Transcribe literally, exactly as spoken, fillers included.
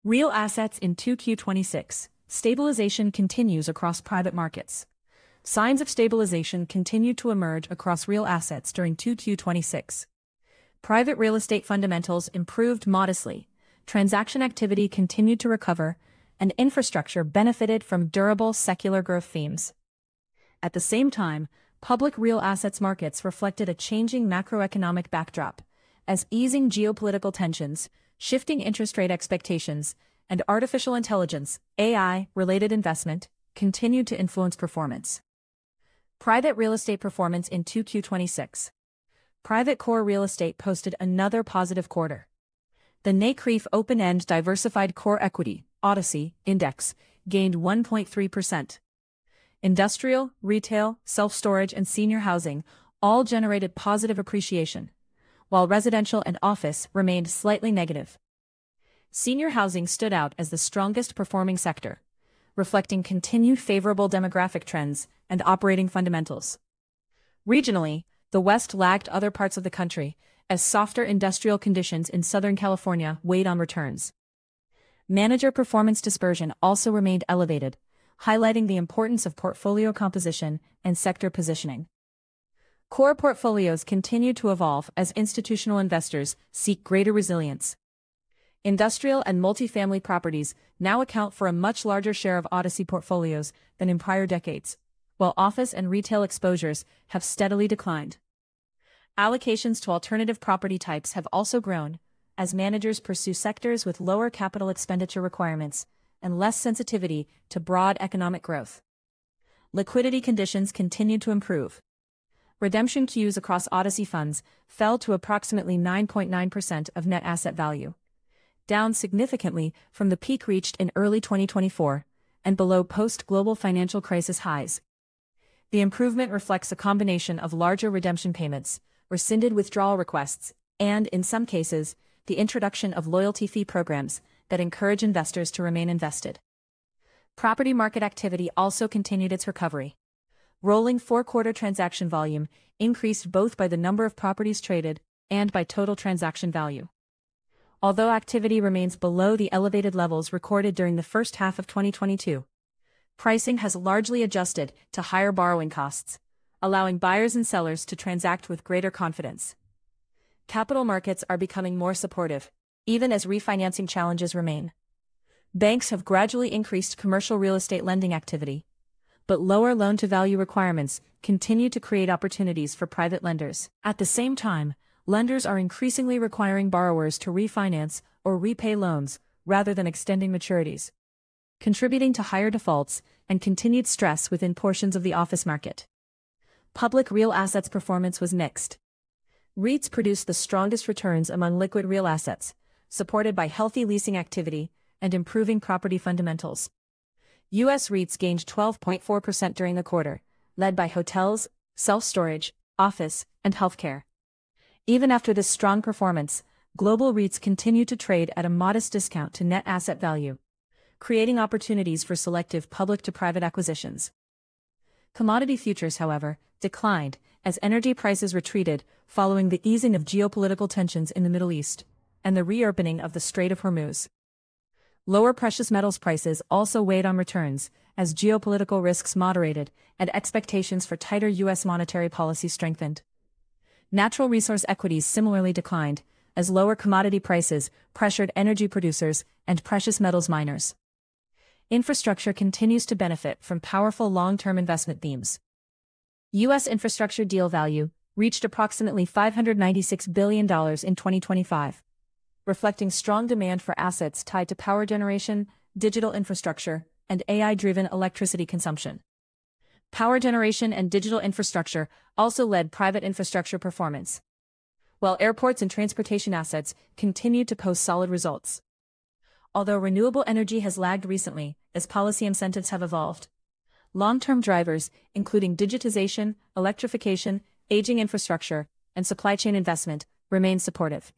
Real assets in two Q twenty-six. Stabilization continues across private markets. Signs of stabilization continue to emerge across real assets during two Q twenty-six. Private real estate fundamentals improved modestly, transaction activity continued to recover, and infrastructure benefited from durable secular growth themes. At the same time, public real assets markets reflected a changing macroeconomic backdrop, as easing geopolitical tensions, shifting interest rate expectations, and artificial intelligence, A I-related investment, continued to influence performance. Private real estate performance in two Q twenty-six. Private core real estate posted another positive quarter. The N A C R E F Open-End Diversified Core Equity (O D C E) Index gained one point three percent. Industrial, retail, self-storage, and senior housing all generated positive appreciation, while residential and office remained slightly negative. Senior housing stood out as the strongest performing sector, reflecting continued favorable demographic trends and operating fundamentals. Regionally, the West lagged other parts of the country, as softer industrial conditions in Southern California weighed on returns. Manager performance dispersion also remained elevated, highlighting the importance of portfolio composition and sector positioning. Core portfolios continue to evolve as institutional investors seek greater resilience. Industrial and multifamily properties now account for a much larger share of O D C E portfolios than in prior decades, while office and retail exposures have steadily declined. Allocations to alternative property types have also grown, as managers pursue sectors with lower capital expenditure requirements and less sensitivity to broad economic growth. Liquidity conditions continue to improve. Redemption queues across O D C E funds fell to approximately nine point nine percent of net asset value, down significantly from the peak reached in early twenty twenty-four, and below post-global financial crisis highs. The improvement reflects a combination of larger redemption payments, rescinded withdrawal requests, and, in some cases, the introduction of loyalty fee programs that encourage investors to remain invested. Property market activity also continued its recovery. Rolling four-quarter transaction volume increased both by the number of properties traded and by total transaction value. Although activity remains below the elevated levels recorded during the first half of twenty twenty-two, pricing has largely adjusted to higher borrowing costs, allowing buyers and sellers to transact with greater confidence. Capital markets are becoming more supportive, even as refinancing challenges remain. Banks have gradually increased commercial real estate lending activity, but lower loan-to-value requirements continue to create opportunities for private lenders. At the same time, lenders are increasingly requiring borrowers to refinance or repay loans rather than extending maturities, contributing to higher defaults and continued stress within portions of the office market. Public real assets performance was mixed. REITs produced the strongest returns among liquid real assets, supported by healthy leasing activity and improving property fundamentals. U S REITs gained twelve point four percent during the quarter, led by hotels, self-storage, office, and healthcare. Even after this strong performance, global REITs continue to trade at a modest discount to net asset value, creating opportunities for selective public-to-private acquisitions. Commodity futures, however, declined as energy prices retreated following the easing of geopolitical tensions in the Middle East and the reopening of the Strait of Hormuz. Lower precious metals prices also weighed on returns as geopolitical risks moderated and expectations for tighter U S monetary policy strengthened. Natural resource equities similarly declined, as lower commodity prices pressured energy producers and precious metals miners. Infrastructure continues to benefit from powerful long-term investment themes. U S infrastructure deal value reached approximately five hundred ninety-six billion dollars in twenty twenty-five, reflecting strong demand for assets tied to power generation, digital infrastructure, and A I-driven electricity consumption. Power generation and digital infrastructure also led private infrastructure performance, while airports and transportation assets continued to post solid results. Although renewable energy has lagged recently as policy incentives have evolved, long-term drivers, including digitization, electrification, aging infrastructure, and supply chain investment, remain supportive.